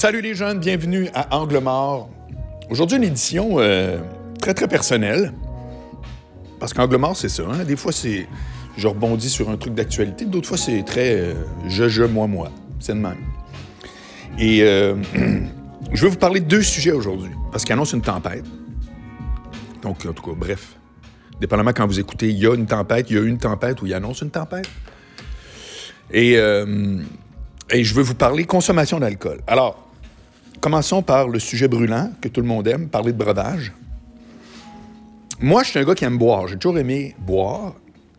Salut les jeunes, bienvenue à Angle mort. Aujourd'hui, une édition très, très personnelle. Parce qu'Angle mort, c'est ça. Hein? Des fois, je rebondis sur un truc d'actualité. D'autres fois, c'est très je, moi. C'est de même. Et je vais vous parler de deux sujets aujourd'hui. Parce qu'il annonce une tempête. Donc, en tout cas, bref. Dépendamment quand vous écoutez, il y a une tempête, il y a eu une tempête ou il annonce une tempête. Et je veux vous parler consommation d'alcool. Alors, commençons par le sujet brûlant que tout le monde aime, parler de breuvage. Moi, je suis un gars qui aime boire. J'ai toujours aimé boire.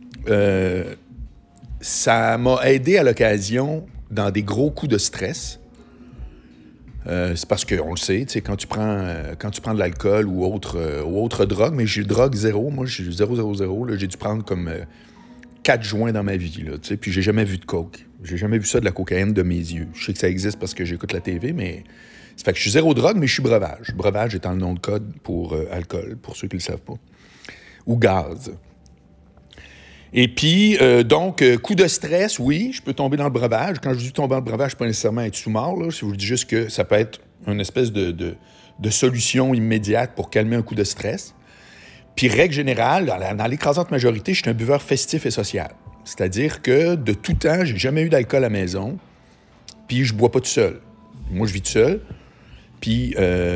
Ça m'a aidé à l'occasion dans des gros coups de stress. C'est parce qu'on le sait, tu sais, quand tu prends de l'alcool ou autre drogue, mais j'ai drogue zéro. Moi, je suis 000. Là, j'ai dû prendre comme 4 joints dans ma vie. Là, tu sais, puis j'ai jamais vu de coke. J'ai jamais vu ça de la cocaïne de mes yeux. Je sais que ça existe parce que j'écoute la TV, mais ça fait que je suis zéro drogue, mais je suis breuvage. Breuvage étant le nom de code pour alcool, pour ceux qui ne le savent pas. Ou gaz. Et puis, donc, coup de stress, oui, je peux tomber dans le breuvage. Quand je dis tomber dans le breuvage, pas nécessairement être sous-mort. Là. Je vous dis juste que ça peut être une espèce de solution immédiate pour calmer un coup de stress. Puis, règle générale, dans l'écrasante majorité, je suis un buveur festif et social. C'est-à-dire que, de tout temps, j'ai jamais eu d'alcool à la maison, puis je bois pas tout seul. Moi, je vis tout seul, puis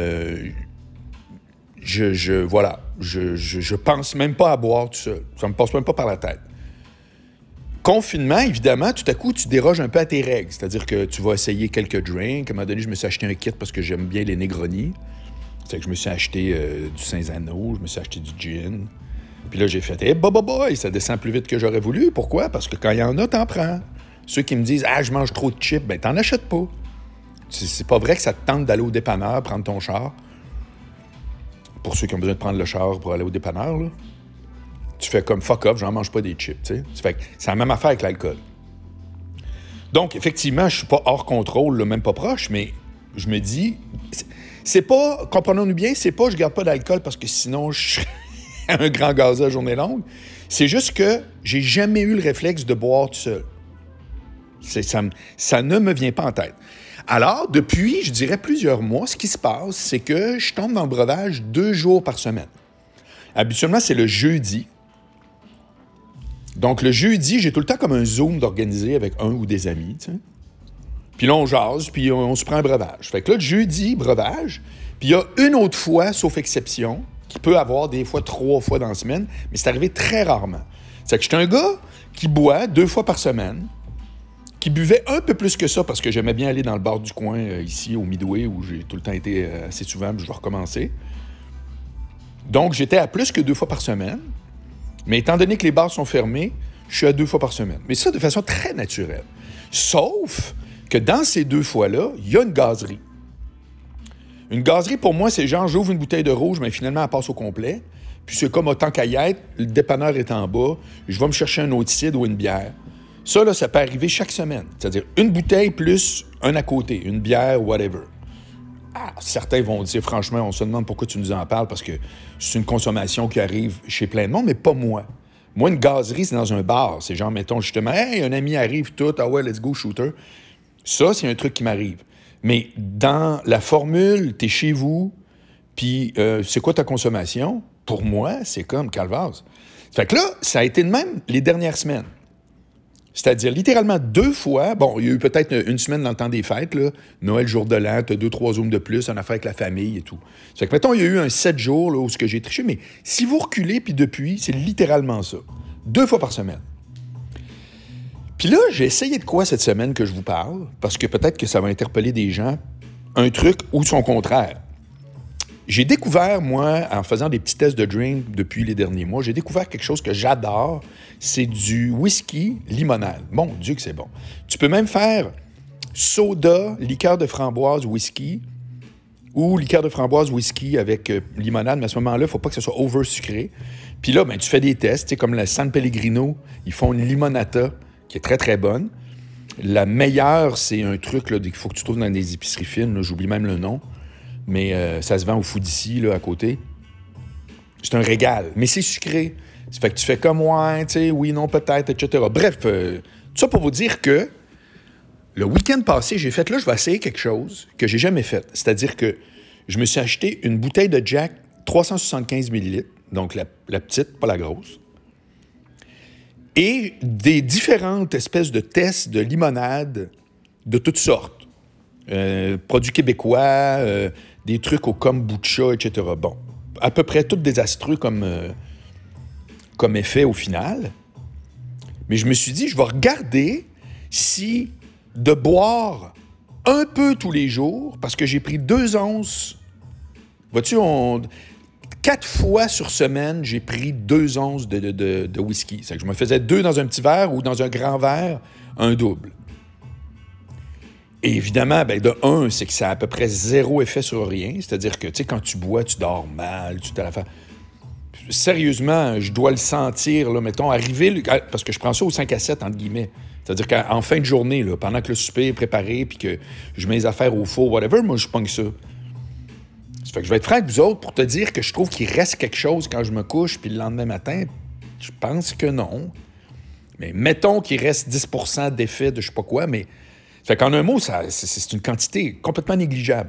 je pense même pas à boire tout seul. Ça me passe même pas par la tête. Confinement, évidemment, tout à coup, tu déroges un peu à tes règles. C'est-à-dire que tu vas essayer quelques drinks. À un moment donné, je me suis acheté un kit parce que j'aime bien les Negroni. C'est que je me suis acheté du Saint-Zano, je me suis acheté du gin. Puis là, j'ai fait « boy, ça descend plus vite que j'aurais voulu. » Pourquoi? Parce que quand il y en a, t'en prends. Ceux qui me disent « Ah, je mange trop de chips », ben t'en achètes pas. C'est pas vrai que ça te tente d'aller au dépanneur, prendre ton char. Pour ceux qui ont besoin de prendre le char pour aller au dépanneur, là. Tu fais comme « fuck off, j'en mange pas des chips », tu sais. Fait que c'est la même affaire avec l'alcool. Donc, effectivement, je suis pas hors contrôle, là, même pas proche, mais je me dis... C'est pas, comprenons-nous bien, c'est pas je garde pas d'alcool parce que sinon je serais un grand gazeux à journée longue. C'est juste que j'ai jamais eu le réflexe de boire tout seul. Ça ne me vient pas en tête. Alors, depuis, je dirais plusieurs mois, ce qui se passe, c'est que je tombe dans le breuvage 2 jours par semaine. Habituellement, c'est le jeudi. Donc, le jeudi, j'ai tout le temps comme un Zoom d'organiser avec un ou des amis, tu sais. Puis là, on jase, puis on se prend un breuvage. Fait que là, le jeudi, breuvage. Puis il y a une autre fois, sauf exception, qui peut avoir des fois 3 fois dans la semaine, mais c'est arrivé très rarement. C'est que j'étais un gars qui boit 2 fois par semaine, qui buvait un peu plus que ça, parce que j'aimais bien aller dans le bar du coin, ici, au Midway, où j'ai tout le temps été assez souvent, puis je vais recommencer. Donc, j'étais à plus que 2 fois par semaine, mais étant donné que les bars sont fermés, je suis à 2 fois par semaine. Mais ça, de façon très naturelle. Sauf que dans ces 2 fois-là, il y a une gazerie. Une gazerie, pour moi, c'est genre, j'ouvre une bouteille de rouge, mais finalement, elle passe au complet. Puis c'est comme autant qu'à y être, le dépanneur est en bas, je vais me chercher un autre cidre ou une bière. Ça, là, ça peut arriver chaque semaine. C'est-à-dire une bouteille plus un à côté, une bière, whatever. Ah, certains vont dire, franchement, on se demande pourquoi tu nous en parles, parce que c'est une consommation qui arrive chez plein de monde, mais pas moi. Moi, une gazerie, c'est dans un bar. C'est genre, mettons, justement, « Hey, un ami arrive, tout, ah ouais, let's go, shooter. » Ça, c'est un truc qui m'arrive. Mais dans la formule, t'es chez vous, puis c'est quoi ta consommation? Pour moi, c'est comme calvaire. Fait que là, ça a été de même les dernières semaines. C'est-à-dire littéralement 2 fois. Bon, il y a eu peut-être une semaine dans le temps des fêtes, là. Noël, jour de l'an, t'as 2-3 zooms de plus, une affaire avec la famille et tout. Fait que, mettons, il y a eu un 7 jours là, où ce que j'ai triché, mais si vous reculez, puis depuis, c'est littéralement ça. 2 fois par semaine. Puis là, j'ai essayé de quoi cette semaine que je vous parle, parce que peut-être que ça va interpeller des gens, un truc ou son contraire. J'ai découvert, moi, en faisant des petits tests de drink depuis les derniers mois, j'ai découvert quelque chose que j'adore, c'est du whisky limonade. Mon Dieu que c'est bon. Tu peux même faire soda, liqueur de framboise, whisky, ou liqueur de framboise, whisky avec limonade, mais à ce moment-là, il ne faut pas que ce soit over-sucré. Puis là, ben, tu fais des tests, tu sais, comme le San Pellegrino, ils font une limonata, qui est très, très bonne. La meilleure, c'est un truc là, qu'il faut que tu trouves dans des épiceries fines. Là, j'oublie même le nom. Mais ça se vend au Food d'ici, là, à côté. C'est un régal. Mais c'est sucré. Ça fait que tu fais comme, ouais, tu sais, oui, non, peut-être, etc. Bref, tout ça pour vous dire que le week-end passé, j'ai fait, là, je vais essayer quelque chose que j'ai jamais fait. C'est-à-dire que je me suis acheté une bouteille de Jack 375 ml, donc la petite, pas la grosse, et des différentes espèces de tests de limonade de toutes sortes. Produits québécois, des trucs au kombucha, etc. Bon, à peu près tout désastreux comme effet au final. Mais je me suis dit, je vais regarder si de boire un peu tous les jours, parce que j'ai pris 2 onces. Vois-tu, 4 fois sur semaine, j'ai pris 2 onces de whisky. C'est que je me faisais 2 dans un petit verre ou dans un grand verre, un double. Et évidemment, de un, c'est que ça a à peu près 0 effet sur rien. C'est-à-dire que, tu sais, quand tu bois, tu dors mal, tu t'as la fin. Sérieusement, je dois le sentir, là, mettons, arriver, parce que je prends ça au 5 à 7, entre guillemets. C'est-à-dire qu'en fin de journée, là, pendant que le souper est préparé, puis que je mets les affaires au four, whatever, moi, je pogne ça. Ça fait que je vais être franc avec vous autres pour te dire que je trouve qu'il reste quelque chose quand je me couche, puis le lendemain matin, je pense que non. Mais mettons qu'il reste 10% d'effet de je sais pas quoi, mais... Ça fait qu'en un mot, c'est une quantité complètement négligeable.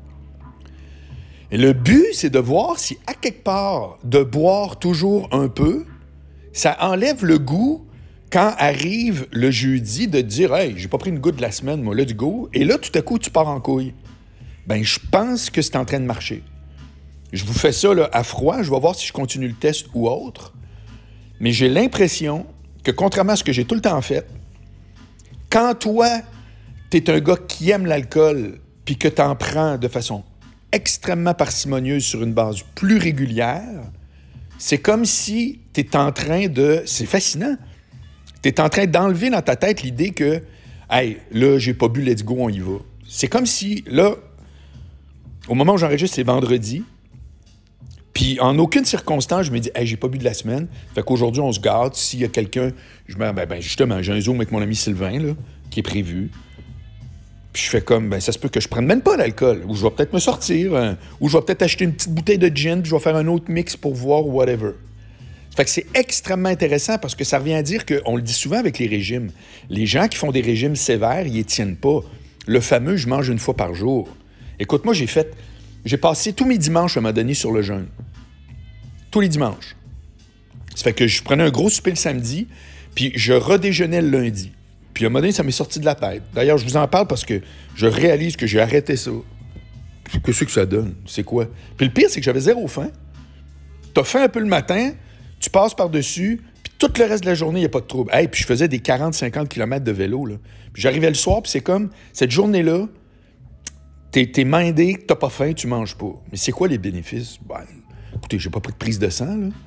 Et le but, c'est de voir si, à quelque part, de boire toujours un peu, ça enlève le goût quand arrive le jeudi de dire « Hey, j'ai pas pris une goutte de la semaine, moi, là, du goût. » Et là, tout à coup, tu pars en couille. Je pense que c'est en train de marcher. Je vous fais ça là, à froid. Je vais voir si je continue le test ou autre. Mais j'ai l'impression que, contrairement à ce que j'ai tout le temps fait, quand toi, t'es un gars qui aime l'alcool puis que t'en prends de façon extrêmement parcimonieuse sur une base plus régulière, c'est comme si t'es en train de... C'est fascinant. T'es en train d'enlever dans ta tête l'idée que « Hey, là, j'ai pas bu, let's go, on y va. » C'est comme si, là, au moment où j'enregistre, c'est vendredi, puis en aucune circonstance, je me dis « Hey, j'ai pas bu de la semaine. » Fait qu'aujourd'hui, on se gâte. S'il y a quelqu'un... justement, j'ai un Zoom avec mon ami Sylvain, là, qui est prévu. Puis je fais comme, ça se peut que je prenne même pas d'alcool, ou je vais peut-être me sortir, ou je vais peut-être acheter une petite bouteille de gin, puis je vais faire un autre mix pour voir, whatever. Ça fait que c'est extrêmement intéressant parce que ça revient à dire qu'on le dit souvent avec les régimes. Les gens qui font des régimes sévères, ils les tiennent pas. Le fameux « je mange une fois par jour ». Écoute, moi, j'ai passé tous mes dimanches à un moment donné sur le jeûne. Tous les dimanches. Ça fait que je prenais un gros souper le samedi, puis je redéjeunais le lundi. Puis à un moment donné, ça m'est sorti de la tête. D'ailleurs, je vous en parle parce que je réalise que j'ai arrêté ça. Qu'est-ce que ça donne? C'est quoi? Puis le pire, c'est que j'avais 0 faim. T'as faim un peu le matin, tu passes par-dessus, puis tout le reste de la journée, il n'y a pas de trouble. Hey, puis je faisais des 40-50 km de vélo, là. Puis j'arrivais le soir, puis c'est comme, cette journée-là, t'es mindé, t'as pas faim, tu manges pas. Mais c'est quoi les bénéfices? Écoutez, j'ai pas pris de prise de sang, là.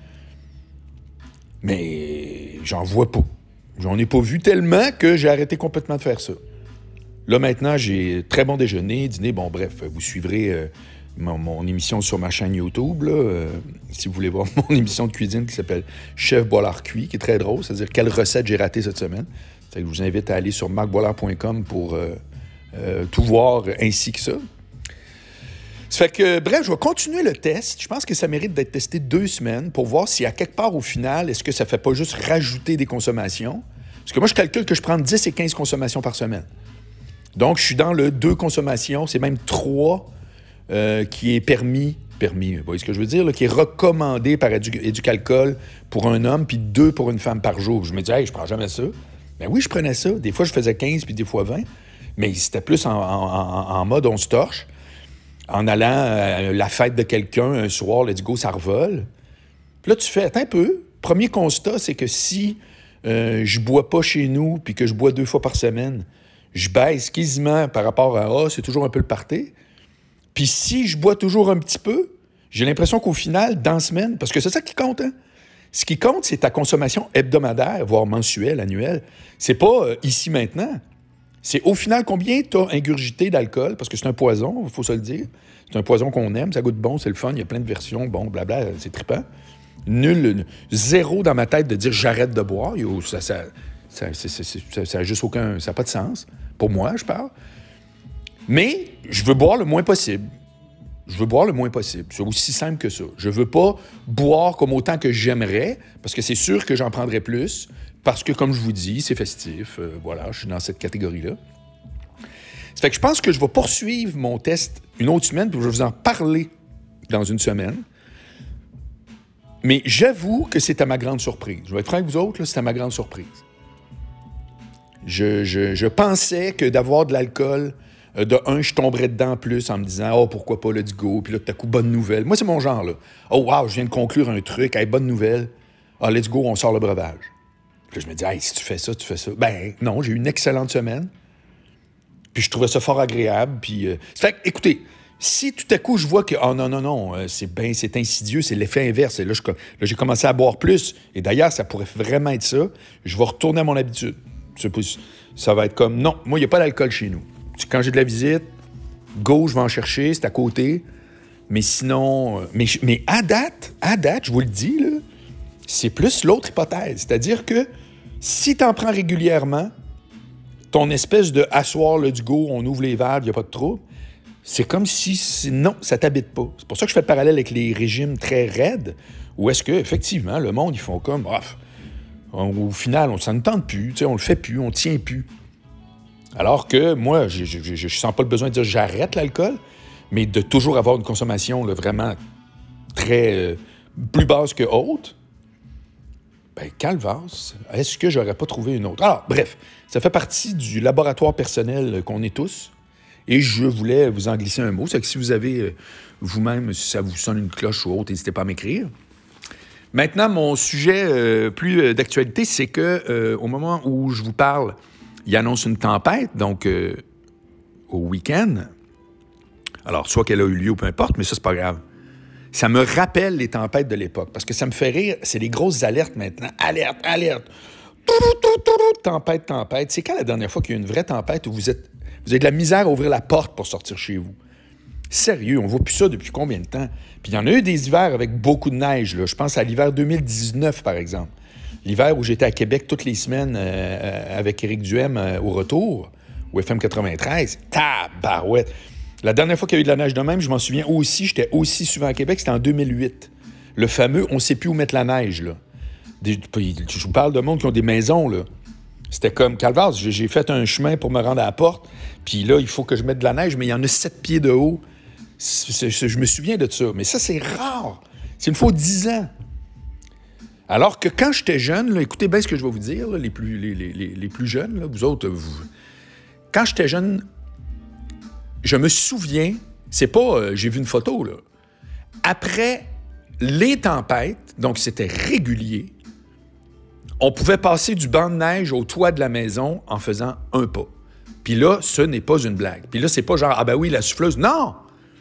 Mais j'en vois pas. J'en ai pas vu tellement que j'ai arrêté complètement de faire ça. Là, maintenant, j'ai très bon déjeuner, dîner. Bon, bref, vous suivrez mon émission sur ma chaîne YouTube, là, si vous voulez voir mon émission de cuisine qui s'appelle Chef Boilard Cuit, qui est très drôle, c'est-à-dire quelle recette j'ai ratée cette semaine. Je vous invite à aller sur marcboilard.com pour tout voir ainsi que ça. Ça fait que, bref, je vais continuer le test. Je pense que ça mérite d'être testé 2 semaines pour voir si, à quelque part, au final, est-ce que ça ne fait pas juste rajouter des consommations? Parce que moi, je calcule que je prends 10 et 15 consommations par semaine. Donc, je suis dans le 2 consommations. C'est même 3 qui est permis, vous voyez ce que je veux dire, là, qui est recommandé par Éducalcool pour un homme, puis 2 pour une femme par jour. Je me dis, hey, je prends jamais ça. Ben oui, je prenais ça. Des fois, je faisais 15, puis des fois 20. Mais c'était plus en mode on se torche. En allant à la fête de quelqu'un un soir, let's go, ça revole. Puis là, tu fais, attends un peu. Premier constat, c'est que si je bois pas chez nous puis que je bois 2 fois par semaine, je baisse quasiment par rapport à c'est toujours un peu le party. Puis si je bois toujours un petit peu, j'ai l'impression qu'au final, dans la semaine, parce que c'est ça qui compte, hein? Ce qui compte, c'est ta consommation hebdomadaire, voire mensuelle, annuelle. C'est pas ici, maintenant. C'est au final combien tu as ingurgité d'alcool, parce que c'est un poison, il faut se le dire. C'est un poison qu'on aime, ça goûte bon, c'est le fun, il y a plein de versions, bon, blabla, c'est trippant. Nul, 0 dans ma tête de dire j'arrête de boire. Ça a juste aucun... Ça n'a pas de sens. Pour moi, je parle. Mais je veux boire le moins possible. C'est aussi simple que ça. Je veux pas boire comme autant que j'aimerais, parce que c'est sûr que j'en prendrais plus, parce que, comme je vous dis, c'est festif. Voilà, je suis dans cette catégorie-là. Ça fait que je pense que je vais poursuivre mon test une autre semaine, puis je vais vous en parler dans une semaine. Mais j'avoue que c'est à ma grande surprise. Je vais être franc avec vous autres, là, c'est à ma grande surprise. Je pensais que d'avoir de l'alcool, je tomberais dedans plus en me disant « Oh, pourquoi pas, let's go », puis là, tout à coup, bonne nouvelle. Moi, c'est mon genre, là. « Oh, wow, je viens de conclure un truc, hey, bonne nouvelle. Ah, let's go, on sort le breuvage. » Puis là, je me dis « Hey, si tu fais ça, tu fais ça. » Ben non, j'ai eu une excellente semaine. Puis je trouvais ça fort agréable. Puis, ça fait que, écoutez, si tout à coup, je vois que « Oh, non, c'est insidieux, c'est l'effet inverse. » Et là, j'ai commencé à boire plus. Et d'ailleurs, ça pourrait vraiment être ça. Je vais retourner à mon habitude. Ça va être comme, non, moi, il n'y a pas d'alcool chez nous. Quand j'ai de la visite, go, je vais en chercher, c'est à côté. Mais sinon, mais à date, je vous le dis, là, c'est plus l'autre hypothèse. C'est-à-dire que si tu en prends régulièrement, ton espèce de asseoir le du go, on ouvre les valves, il n'y a pas de trouble, c'est comme si, non, ça t'habite pas. C'est pour ça que je fais le parallèle avec les régimes très raides, où est-ce que, effectivement, le monde, ils font comme, au final, on ne s'en tente plus, on le fait plus, on ne tient plus. Alors que moi, je ne sens pas le besoin de dire j'arrête l'alcool, mais de toujours avoir une consommation là, vraiment très plus basse que haute. Ben, calvasse, est-ce que j'aurais pas trouvé une autre? Alors, bref, ça fait partie du laboratoire personnel qu'on est tous, et je voulais vous en glisser un mot. C'est que si vous avez vous-même, si ça vous sonne une cloche ou autre, n'hésitez pas à m'écrire. Maintenant, mon sujet plus d'actualité, c'est que au moment où je vous parle, il annonce une tempête, donc au week-end. Alors, soit qu'elle a eu lieu ou peu importe, mais ça, c'est pas grave. Ça me rappelle les tempêtes de l'époque, parce que ça me fait rire. C'est les grosses alertes maintenant. Alerte. Tempête. C'est quand la dernière fois qu'il y a eu une vraie tempête où vous avez de la misère à ouvrir la porte pour sortir chez vous? Sérieux, on ne voit plus ça depuis combien de temps? Puis il y en a eu des hivers avec beaucoup de neige. Là. Je pense à l'hiver 2019, par exemple. L'hiver où j'étais à Québec toutes les semaines avec Éric Duhem au retour, au FM 93. Tabarouette! La dernière fois qu'il y a eu de la neige de même, je m'en souviens aussi, j'étais aussi souvent à Québec, c'était en 2008. Le fameux « on ne sait plus où mettre la neige ». Là. Je vous parle de monde qui ont des maisons. Là. C'était comme calvaire. J'ai fait un chemin pour me rendre à la porte, puis là, il faut que je mette de la neige, mais il y en a 7 pieds de haut. Je me souviens de ça. Mais ça, c'est rare. C'est une fois 10 ans. Alors que quand j'étais jeune, là, écoutez bien ce que je vais vous dire, là, les plus jeunes, là, vous autres, quand j'étais jeune, je me souviens, c'est pas j'ai vu une photo, là. Après les tempêtes, donc c'était régulier, on pouvait passer du banc de neige au toit de la maison en faisant un pas. Puis là, ce n'est pas une blague. Puis là, c'est pas genre, ah ben oui, la souffleuse. Non!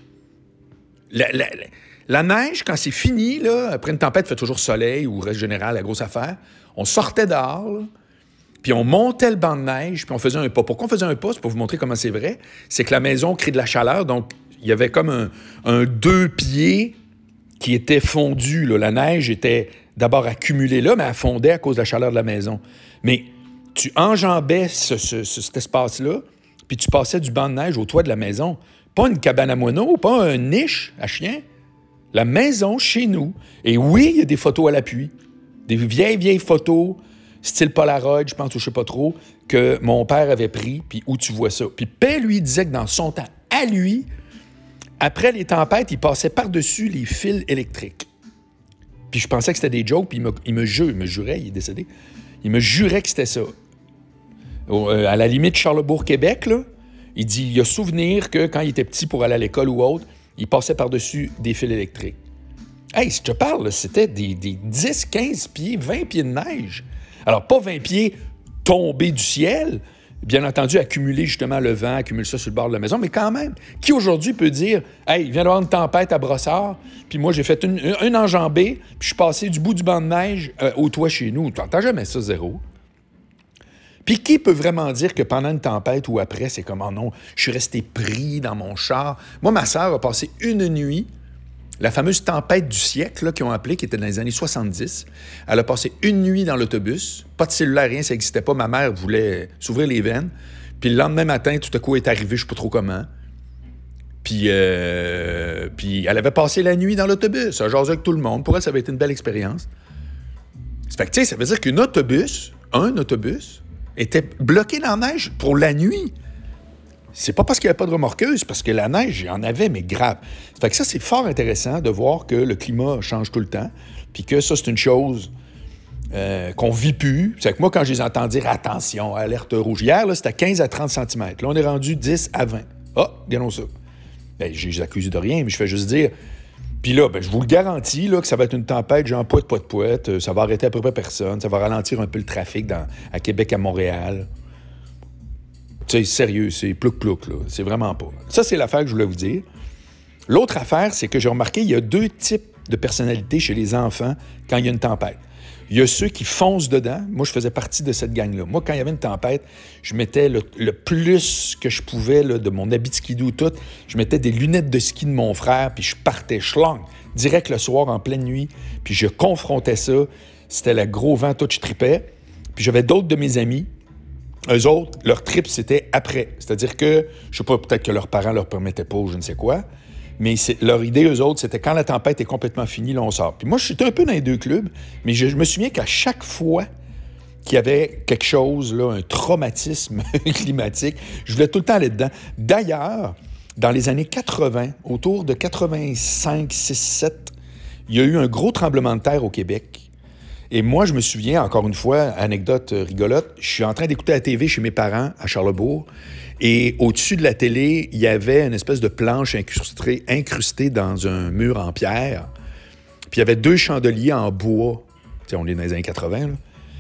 La neige, quand c'est fini, là, après une tempête, il fait toujours soleil ou reste général, la grosse affaire, on sortait dehors, là, puis on montait le banc de neige, puis on faisait un pas. Pourquoi on faisait un pas? C'est pour vous montrer comment c'est vrai. C'est que la maison crée de la chaleur, donc il y avait comme un 2 pieds qui était fondu. Là. La neige était d'abord accumulée là, mais elle fondait à cause de la chaleur de la maison. Mais tu enjambais cet espace-là, puis tu passais du banc de neige au toit de la maison. Pas une cabane à moineaux, pas une niche à chien. La maison chez nous. Et oui, il y a des photos à l'appui. Des vieilles photos, style Polaroid, je pense, ou je sais pas trop, que mon père avait pris, puis où tu vois ça. Puis Pé, lui, disait que dans son temps, à lui, après les tempêtes, il passait par-dessus les fils électriques. Puis je pensais que c'était des jokes, puis il me jurait, il est décédé, il me jurait que c'était ça. À la limite Charlesbourg, Québec, là, il dit, il a souvenir que quand il était petit pour aller à l'école ou autre, il passait par-dessus des fils électriques. Hey, si je te parle, là, c'était des 10, 15 pieds, 20 pieds de neige. Alors, pas 20 pieds tombés du ciel, bien entendu, accumuler justement le vent, accumuler ça sur le bord de la maison, mais quand même, qui aujourd'hui peut dire « Hey, il vient d'avoir une tempête à Brossard, puis moi, j'ai fait une enjambée, puis je suis passé du bout du banc de neige au toit chez nous. » Tu n'entends jamais ça, zéro. Puis qui peut vraiment dire que pendant une tempête ou après, c'est comme « Oh non, je suis resté pris dans mon char. » Moi, ma sœur a passé une nuit, la fameuse tempête du siècle, là, qu'ils ont appelée, qui était dans les années 70. Elle a passé une nuit dans l'autobus. Pas de cellulaire, rien, ça n'existait pas. Ma mère voulait s'ouvrir les veines. Puis le lendemain matin, tout à coup, elle est arrivée, je ne sais pas trop comment. Puis elle avait passé la nuit dans l'autobus. Elle jasait avec tout le monde. Pour elle, ça avait été une belle expérience. Ça fait que, tu sais, ça veut dire un autobus, était bloqué dans la neige pour la nuit. c'est pas parce qu'il n'y avait pas de remorqueuse, parce que la neige, il y en avait, mais grave. Fait que ça, c'est fort intéressant de voir que le climat change tout le temps, puis que ça, c'est une chose qu'on vit plus. C'est que moi, quand je les entends dire « Attention, alerte rouge », hier, là, c'était à 15 à 30 cm. Là, on est rendu 10 à 20. Ah, regardons ça. Ben, je les accuse de rien, mais je fais juste dire... Puis là, ben, je vous le garantis là, que ça va être une tempête, genre poète. Ça va arrêter à peu près personne. Ça va ralentir un peu le trafic à Québec, à Montréal. Tu sais, sérieux, c'est plouc-plouc, là. C'est vraiment pas. Ça, c'est l'affaire que je voulais vous dire. L'autre affaire, c'est que j'ai remarqué qu'il y a deux types de personnalités chez les enfants quand il y a une tempête. Il y a ceux qui foncent dedans. Moi, je faisais partie de cette gang-là. Moi, quand il y avait une tempête, je mettais le plus que je pouvais là, de mon habit de skidoo, tout. Je mettais des lunettes de ski de mon frère, puis je partais schlang, direct le soir, en pleine nuit, puis je confrontais ça. C'était le gros vent, tout, je tripais. Puis j'avais d'autres de mes amis. Eux autres, leur trip, c'était après. C'est-à-dire que, je sais pas, peut-être que leurs parents leur permettaient pas ou je ne sais quoi, mais leur idée, eux autres, c'était quand la tempête est complètement finie, là, on sort. Puis moi, j'étais un peu dans les deux clubs, mais je me souviens qu'à chaque fois qu'il y avait quelque chose, là, un traumatisme climatique, je voulais tout le temps aller dedans. D'ailleurs, dans les années 80, autour de 85, 6, 7, il y a eu un gros tremblement de terre au Québec. Et moi, je me souviens, encore une fois, anecdote rigolote, je suis en train d'écouter la TV chez mes parents à Charlesbourg, et au-dessus de la télé, il y avait une espèce de planche incrustée dans un mur en pierre. Puis il y avait deux chandeliers en bois. Tu sais, on est dans les années 80, là.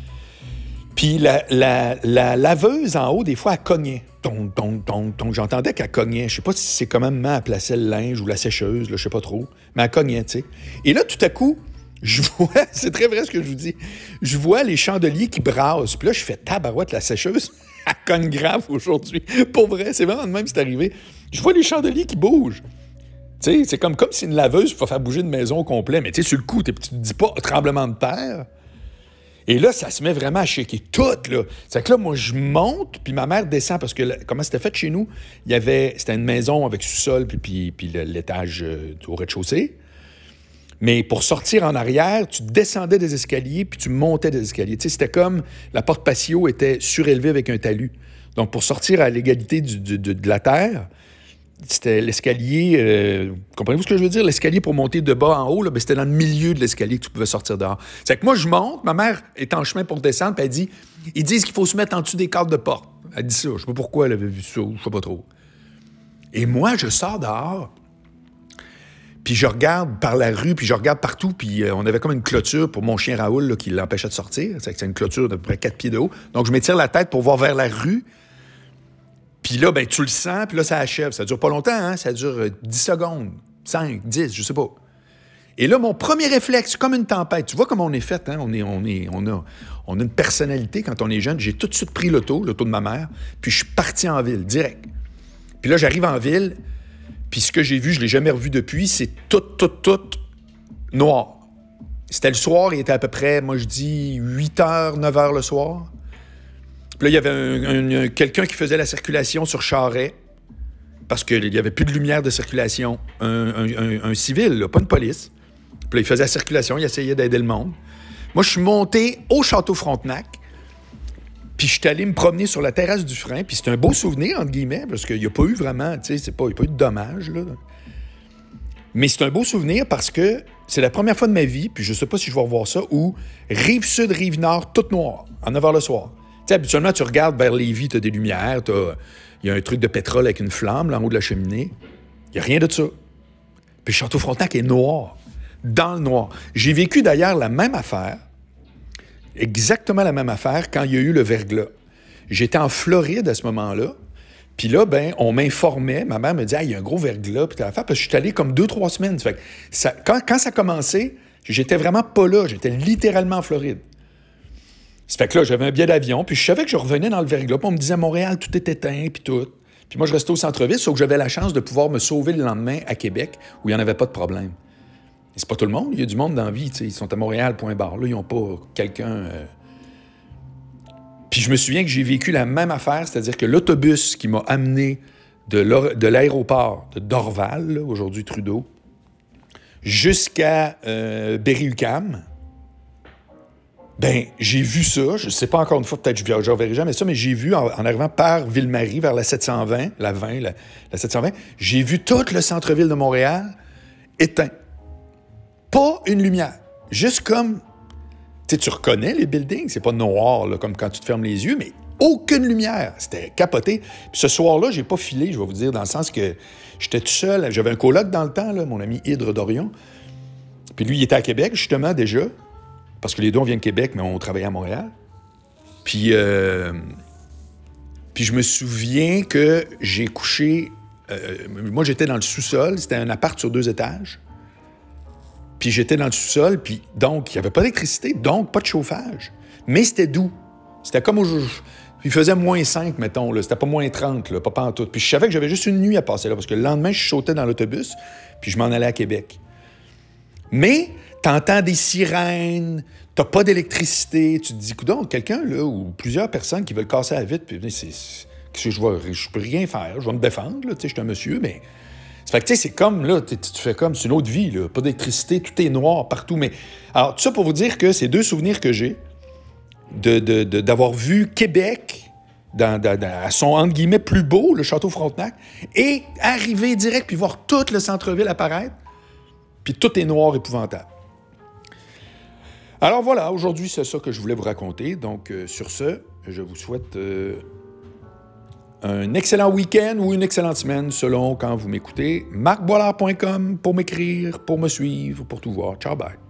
Puis la laveuse en haut, des fois, elle cognait. J'entendais qu'elle cognait. Je sais pas si c'est quand même elle plaçait le linge ou la sécheuse, là, je sais pas trop. Mais elle cognait, tu sais. Et là, tout à coup, je vois, c'est très vrai ce que je vous dis, je vois les chandeliers qui brassent. Puis là, je fais tabarouette, la sécheuse, elle cogne grave aujourd'hui. Pour vrai, c'est vraiment de même que c'est arrivé. Je vois les chandeliers qui bougent. Tu sais, c'est comme si une laveuse faut faire bouger une maison au complet. Mais tu sais, sur le coup, tu te dis pas tremblement de terre. Et là, ça se met vraiment à shaker tout, là. C'est que là, moi, je monte, puis ma mère descend, parce que comment c'était fait chez nous? C'était une maison avec sous-sol, puis l'étage au rez-de-chaussée. Mais pour sortir en arrière, tu descendais des escaliers puis tu montais des escaliers. Tu sais, c'était comme la porte patio était surélevée avec un talus. Donc, pour sortir à l'égalité de la terre, c'était l'escalier... comprenez-vous ce que je veux dire? L'escalier pour monter de bas en haut, là, ben, c'était dans le milieu de l'escalier que tu pouvais sortir dehors. C'est que moi, je monte, ma mère est en chemin pour descendre, puis elle dit, ils disent qu'il faut se mettre en dessous des cadres de porte. Elle dit ça. Je sais pas pourquoi elle avait vu ça, je sais pas trop. Et moi, je sors dehors... Puis je regarde par la rue, puis je regarde partout, puis on avait comme une clôture pour mon chien Raoul là, qui l'empêchait de sortir. C'est une clôture d'à peu près 4 pieds de haut. Donc je m'étire la tête pour voir vers la rue. Puis là, ben tu le sens, puis là, ça achève. Ça dure pas longtemps, hein? Ça dure 10 secondes, 5, 10, je sais pas. Et là, mon premier réflexe, comme une tempête, tu vois comment on est fait, hein? On a une personnalité quand on est jeune. J'ai tout de suite pris l'auto de ma mère, puis je suis parti en ville, direct. Puis là, j'arrive en ville... Puis ce que j'ai vu, je ne l'ai jamais revu depuis, c'est tout noir. C'était le soir, il était à peu près, moi je dis, 8 h, 9 h le soir. Puis là, il y avait quelqu'un qui faisait la circulation sur Charest, parce qu'il n'y avait plus de lumière de circulation. Un civil, là, pas une police. Puis là, il faisait la circulation, il essayait d'aider le monde. Moi, je suis monté au Château Frontenac, puis je suis allé me promener sur la terrasse du frein, puis c'est un beau souvenir, entre guillemets, parce qu'il n'y a pas eu vraiment, tu sais, il n'y a pas eu de dommages, là. Mais c'est un beau souvenir parce que c'est la première fois de ma vie, puis je ne sais pas si je vais revoir ça, où rive sud, rive nord, toute noire, à 9 h le soir. Tu sais, habituellement, tu regardes vers Lévis, tu as des lumières, il y a un truc de pétrole avec une flamme, là, en haut de la cheminée. Il n'y a rien de ça. Puis le Château Frontenac est noir, dans le noir. J'ai vécu d'ailleurs la même affaire, exactement la même affaire quand il y a eu le verglas. J'étais en Floride à ce moment-là. Puis là, ben, on m'informait. Ma mère me dit, il y a un gros verglas. Puis t'as affaire, parce que je suis allé comme 2-3 semaines. Fait que quand ça a commencé, j'étais vraiment pas là. J'étais littéralement en Floride. Ça fait que là, j'avais un billet d'avion. Puis je savais que je revenais dans le verglas. Puis on me disait, à Montréal, tout est éteint. Puis tout. Puis moi, je restais au centre-ville. Sauf que j'avais la chance de pouvoir me sauver le lendemain à Québec, où il n'y en avait pas de problème. Et c'est pas tout le monde. Il y a du monde dans la vie. T'sais. Ils sont à Montréal, point barre. Là, ils n'ont pas quelqu'un... Puis je me souviens que j'ai vécu la même affaire, c'est-à-dire que l'autobus qui m'a amené de l'aéroport de Dorval, là, aujourd'hui Trudeau, jusqu'à Berry-UQAM, Ben, j'ai vu ça. Je sais pas encore une fois, peut-être que je reverrai jamais ça, mais j'ai vu, en arrivant par Ville-Marie, vers la 720, la 720, j'ai vu tout le centre-ville de Montréal éteint. Pas une lumière. Juste comme... Tu sais, tu reconnais les buildings, c'est pas noir, là, comme quand tu te fermes les yeux, mais aucune lumière. C'était capoté. Puis ce soir-là, j'ai pas filé, je vais vous dire, dans le sens que j'étais tout seul. J'avais un coloc dans le temps, là, mon ami Hydre Dorion. Puis lui, il était à Québec, justement, déjà. Parce que les deux, on vient de Québec, mais on travaillait à Montréal. Puis je me souviens que j'ai couché... moi, j'étais dans le sous-sol. C'était un appart sur 2 étages. Puis j'étais dans le sous-sol, puis donc, il n'y avait pas d'électricité, donc pas de chauffage. Mais c'était doux. C'était comme il faisait -5, mettons. Là. C'était pas -30, là, pas pantoute. Puis je savais que j'avais juste une nuit à passer là, parce que le lendemain, je sautais dans l'autobus, puis je m'en allais à Québec. Mais t'entends des sirènes, t'as pas d'électricité, tu te dis, coudonc, quelqu'un, là, ou plusieurs personnes qui veulent casser la vitre, puis je peux rien faire, je vais me défendre, là, tu sais, je suis un monsieur, mais... Ça fait que, tu sais, c'est comme, là, tu fais comme, c'est une autre vie, là, pas d'électricité, tout est noir partout, mais... Alors, tout ça pour vous dire que c'est 2 souvenirs que j'ai d'avoir vu Québec à son, entre guillemets, plus beau, le Château Frontenac, et arriver direct, puis voir tout le centre-ville apparaître, puis tout est noir épouvantable. Alors voilà, aujourd'hui, c'est ça que je voulais vous raconter. Donc, sur ce, je vous souhaite un excellent week-end ou une excellente semaine, selon quand vous m'écoutez. marcboilard.com pour m'écrire, pour me suivre, pour tout voir. Ciao, bye.